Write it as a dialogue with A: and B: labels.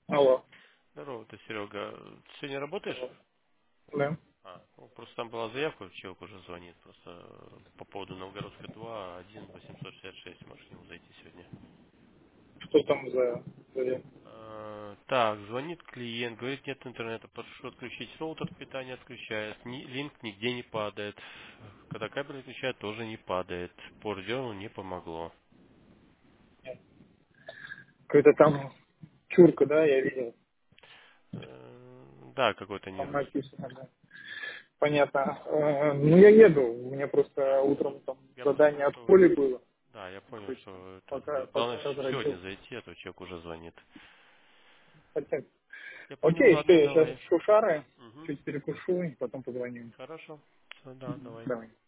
A: Алло.
B: Здорово, ты, Серега. Ты сегодня работаешь?
A: Алло. Да.
B: Ну, просто там была заявка, человек уже звонит. Просто по поводу Новгородской 2, 1 866. Можешь к нему зайти сегодня.
A: Что там за...
B: Так, звонит клиент, говорит, нет интернета, прошу отключить роутер, питание отключает, линк нигде не падает. Когда кабель отключает, тоже не падает. По ордеру не помогло.
A: Какая-то там чурка, да, я видел.
B: Да, какой-то
A: Там
B: нервный.
A: написано, да. Понятно. Ну, я еду. У меня просто
B: Да,
A: утром там
B: я понял,
A: задание от
B: что...
A: поля было.
B: Да, я понял,
A: Срочно.
B: что это...
A: Пока
B: Главное сегодня
A: разродился.
B: зайти, а то человек уже звонит.
A: Хотя...
B: Я понял,
A: Окей,
B: ладно,
A: все, я сейчас
B: давай.
A: шушары.
B: Угу.
A: Чуть перекушу и потом позвоню.
B: Хорошо. Всё, да, давай.
A: Давай.